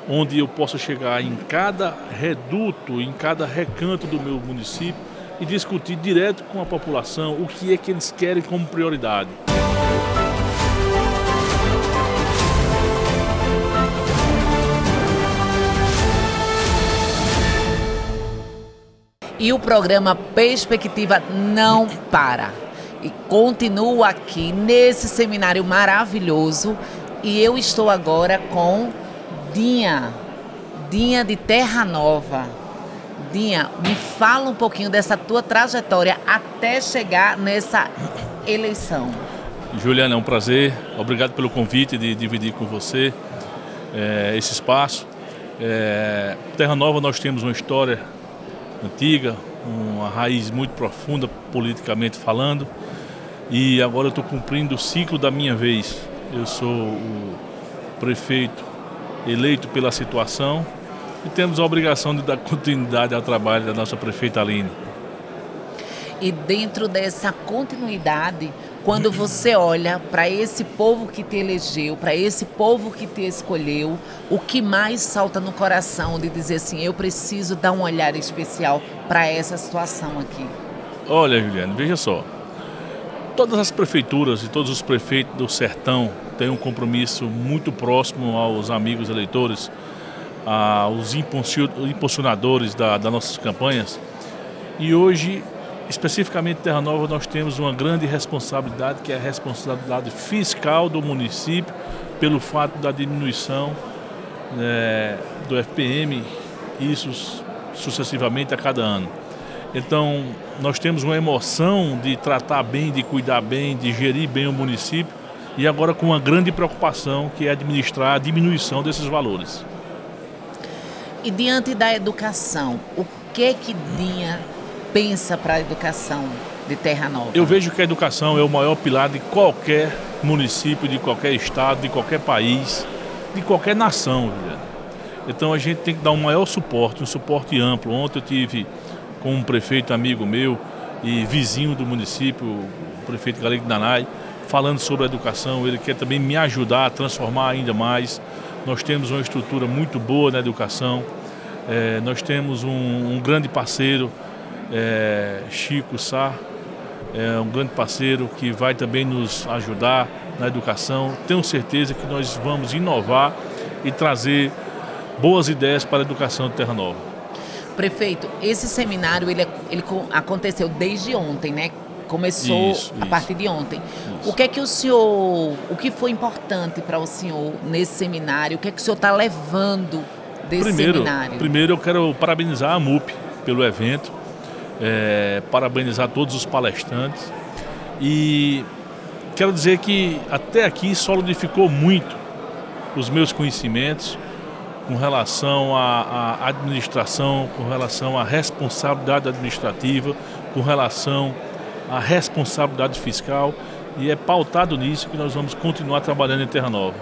onde eu possa chegar em cada reduto, em cada recanto do meu município e discutir direto com a população o que é que eles querem como prioridade. E o programa Perspectiva não para. E continua aqui nesse seminário maravilhoso. E eu estou agora com Dinha de Terra Nova. Dinha, me fala um pouquinho dessa tua trajetória até chegar nessa eleição. Juliana, é um prazer. Obrigado pelo convite de dividir com você esse espaço. Terra Nova, nós temos uma história antiga, uma raiz muito profunda politicamente falando, e agora eu estou cumprindo o ciclo da minha vez. Eu sou o prefeito eleito pela situação e temos a obrigação de dar continuidade ao trabalho da nossa prefeita Aline. E dentro dessa continuidade, quando você olha para esse povo que te elegeu, para esse povo que te escolheu, o que mais salta no coração de dizer assim, eu preciso dar um olhar especial para essa situação aqui? Olha, Juliana, veja só. Todas as prefeituras e todos os prefeitos do sertão têm um compromisso muito próximo aos amigos eleitores, aos impulsionadores das nossas campanhas. E hoje, especificamente em Terra Nova, nós temos uma grande responsabilidade, que é a responsabilidade fiscal do município, pelo fato da diminuição do FPM, isso sucessivamente a cada ano. Então, nós temos uma emoção de tratar bem, de cuidar bem, de gerir bem o município, e agora com uma grande preocupação, que é administrar a diminuição desses valores. E diante da educação, o que Dinha pensa para a educação de Terra Nova? Eu vejo que a educação é o maior pilar de qualquer município, de qualquer estado, de qualquer país, de qualquer nação. Então a gente tem que dar um maior suporte, um suporte amplo. Ontem eu tive com um prefeito amigo meu e vizinho do município, o prefeito Galego Danai, falando sobre a educação. Ele quer também me ajudar a transformar ainda mais. Nós temos uma estrutura muito boa na educação. Nós temos um grande parceiro, Chico Sá, um grande parceiro que vai também nos ajudar na educação. Tenho certeza que nós vamos inovar e trazer boas ideias para a educação de Terra Nova. Prefeito, esse seminário ele aconteceu desde ontem, né? Começou a partir de ontem. Isso. O que foi importante para o senhor nesse seminário? O que é que o senhor está levando desse seminário? Primeiro eu quero parabenizar a MUP pelo evento, parabenizar todos os palestrantes e quero dizer que até aqui solidificou muito os meus conhecimentos com relação à administração, com relação à responsabilidade administrativa, com relação à responsabilidade fiscal, e é pautado nisso que nós vamos continuar trabalhando em Terra Nova.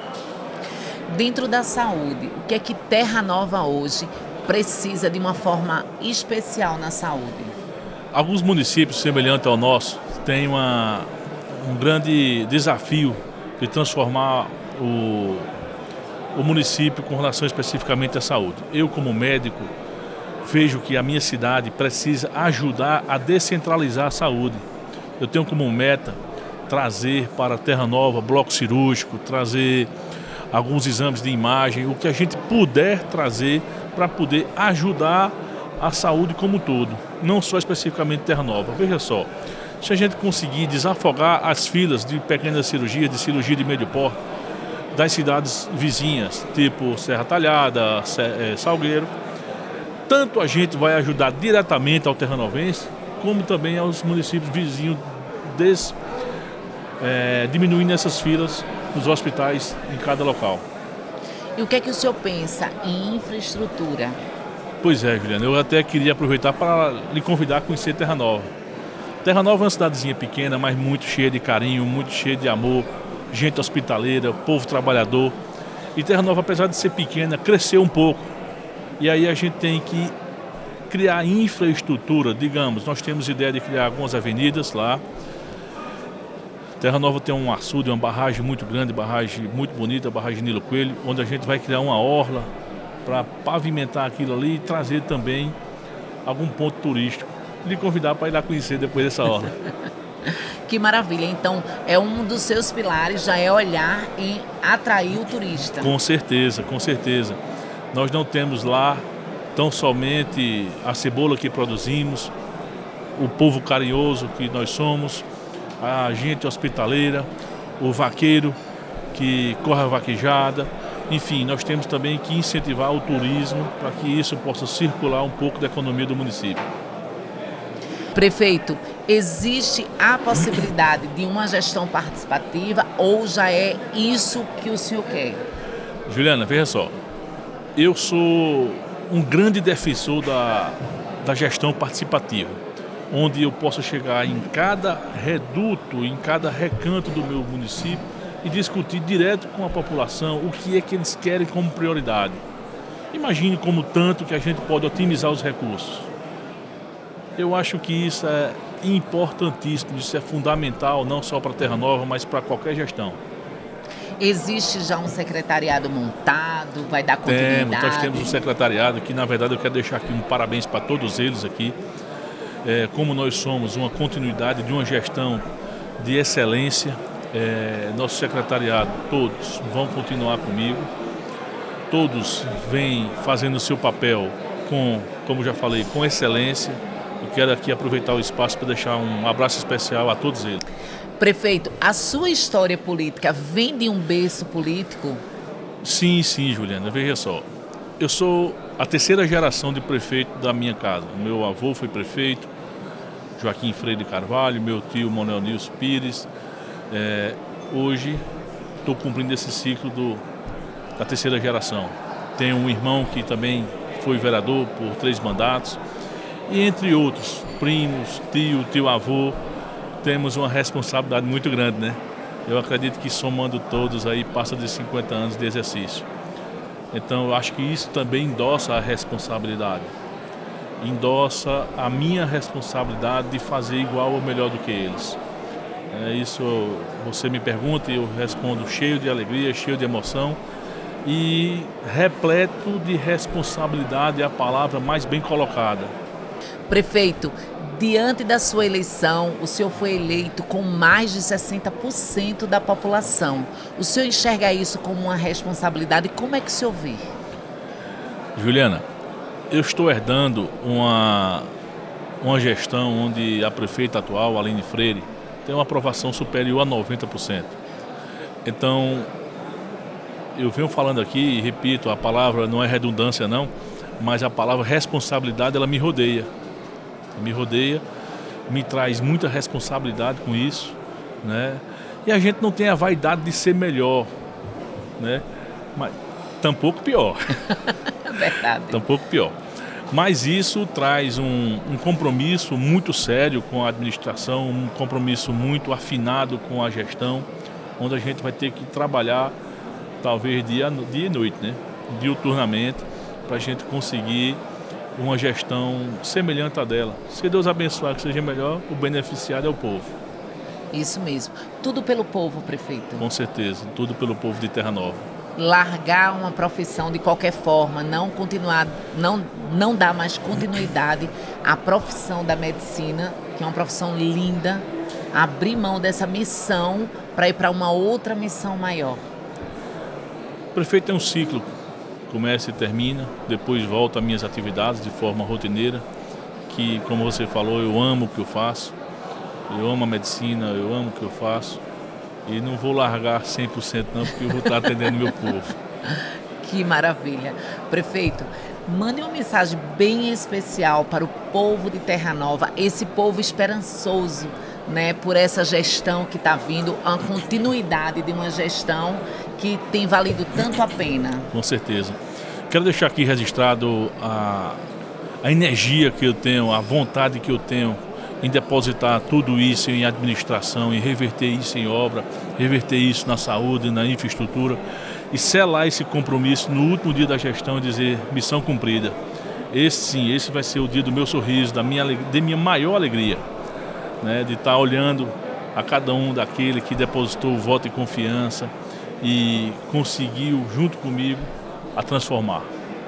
Dentro da saúde, o que é que Terra Nova hoje precisa de uma forma especial na saúde? Alguns municípios semelhantes ao nosso têm um grande desafio de transformar o município com relação especificamente à saúde. Eu, como médico, vejo que a minha cidade precisa ajudar a descentralizar a saúde. Eu tenho como meta trazer para Terra Nova bloco cirúrgico, trazer alguns exames de imagem, o que a gente puder trazer para poder ajudar a saúde como um todo, não só especificamente Terra Nova. Veja só, se a gente conseguir desafogar as filas de pequenas cirurgias, de cirurgia de médio porte, das cidades vizinhas, tipo Serra Talhada, Salgueiro, tanto a gente vai ajudar diretamente ao terranovense, como também aos municípios vizinhos, diminuindo essas filas nos hospitais em cada local. E o que é que o senhor pensa em infraestrutura? Pois é, Juliana, eu até queria aproveitar para lhe convidar a conhecer Terra Nova. Terra Nova é uma cidadezinha pequena, mas muito cheia de carinho, muito cheia de amor, gente hospitaleira, povo trabalhador. E Terra Nova, apesar de ser pequena, cresceu um pouco. E aí a gente tem que criar infraestrutura, digamos, nós temos ideia de criar algumas avenidas lá, Terra Nova tem um açude, uma barragem muito grande, barragem muito bonita, a barragem Nilo Coelho, onde a gente vai criar uma orla para pavimentar aquilo ali e trazer também algum ponto turístico. Lhe convidar para ir lá conhecer depois dessa orla. Que maravilha. Então, é um dos seus pilares, já é olhar e atrair o turista. Com certeza, com certeza. Nós não temos lá tão somente a cebola que produzimos, o povo carinhoso que nós somos, a gente hospitaleira, o vaqueiro que corre a vaquejada. Enfim, nós temos também que incentivar o turismo para que isso possa circular um pouco da economia do município. Prefeito, existe a possibilidade de uma gestão participativa ou já é isso que o senhor quer? Juliana, veja só, eu sou um grande defensor da gestão participativa, onde eu possa chegar em cada reduto, em cada recanto do meu município e discutir direto com a população o que é que eles querem como prioridade. Imagine como tanto que a gente pode otimizar os recursos. Eu acho que isso é importantíssimo, isso é fundamental, não só para Terra Nova, mas para qualquer gestão. Existe já um secretariado montado, vai dar continuidade? Nós temos um secretariado que, na verdade, eu quero deixar aqui um parabéns para todos eles aqui. Como nós somos uma continuidade de uma gestão de excelência, nosso secretariado, todos vão continuar comigo. Todos vêm fazendo o seu papel como já falei, com excelência. Eu quero aqui aproveitar o espaço para deixar um abraço especial a todos eles. Prefeito, a sua história política vem de um berço político? Sim, Juliana, veja só. Eu sou a terceira geração de prefeito da minha casa. Meu avô foi prefeito, Joaquim Freire Carvalho, meu tio Manuel Nilson Pires. Hoje estou cumprindo esse ciclo da terceira geração. Tenho um irmão que também foi vereador por 3 mandatos. E entre outros, primos, tio avô, temos uma responsabilidade muito grande, né? Eu acredito que somando todos aí passa de 50 anos de exercício. Então eu acho que isso também endossa a responsabilidade. Endossa a minha responsabilidade de fazer igual ou melhor do que eles. Isso você me pergunta e eu respondo cheio de alegria, cheio de emoção e repleto de responsabilidade, é a palavra mais bem colocada. Prefeito, diante da sua eleição, o senhor foi eleito com mais de 60% da população. O senhor enxerga isso como uma responsabilidade? Como é que o senhor vê? Juliana, eu estou herdando uma gestão onde a prefeita atual, Aline Freire, tem uma aprovação superior a 90%. Então, eu venho falando aqui e repito, a palavra não é redundância não, mas a palavra responsabilidade, ela me rodeia. Me traz muita responsabilidade com isso, né? E a gente não tem a vaidade de ser melhor, né? Mas tampouco pior. Verdade. Tampouco pior. Mas isso traz um compromisso muito sério com a administração, um compromisso muito afinado com a gestão, onde a gente vai ter que trabalhar talvez dia e noite, né? Diuturnamente, para a gente conseguir uma gestão semelhante à dela. Se Deus abençoar que seja melhor, o beneficiado é o povo. Isso mesmo. Tudo pelo povo, prefeito. Com certeza, tudo pelo povo de Terra Nova. Largar uma profissão de qualquer forma, não continuar, não dar mais continuidade à profissão da medicina, que é uma profissão linda, abrir mão dessa missão para ir para uma outra missão maior. O prefeito é um ciclo. Começa e termina, depois volto às minhas atividades de forma rotineira, que, como você falou, eu amo o que eu faço, eu amo a medicina, eu amo o que eu faço e não vou largar 100% não, porque eu vou estar atendendo meu povo. Que maravilha. Prefeito, mande uma mensagem bem especial para o povo de Terra Nova, esse povo esperançoso, né, por essa gestão que está vindo, a continuidade de uma gestão que tem valido tanto a pena. Com certeza. Quero deixar aqui registrado a energia que eu tenho, a vontade que eu tenho em depositar tudo isso em administração, em reverter isso em obra, reverter isso na saúde, na infraestrutura e selar esse compromisso no último dia da gestão e dizer missão cumprida. Esse vai ser o dia do meu sorriso, da minha maior alegria, né, de estar olhando a cada um daquele que depositou o voto de confiança e conseguiu, junto comigo, a transformar.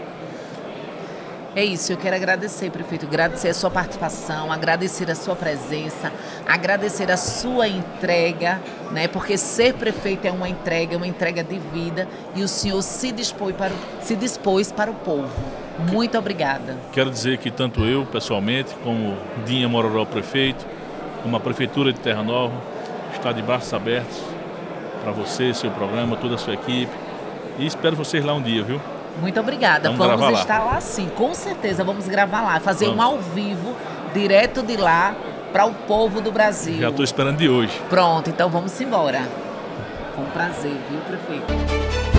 É isso, eu quero agradecer, prefeito, agradecer a sua participação, agradecer a sua presença, agradecer a sua entrega, né? Porque ser prefeito é uma entrega de vida, e o senhor se dispôs para o povo. Muito obrigada. Quero dizer que tanto eu, pessoalmente, como Dinha Mororó, prefeito, como a Prefeitura de Terra Nova, está de braços abertos para você, seu programa, toda a sua equipe, e espero vocês lá um dia, viu? Muito obrigada. Vamos estar lá sim, com certeza. Vamos gravar lá, fazer um ao vivo, direto de lá, para o povo do Brasil. Já estou esperando de hoje. Pronto, então vamos embora. Foi um prazer, viu, prefeito?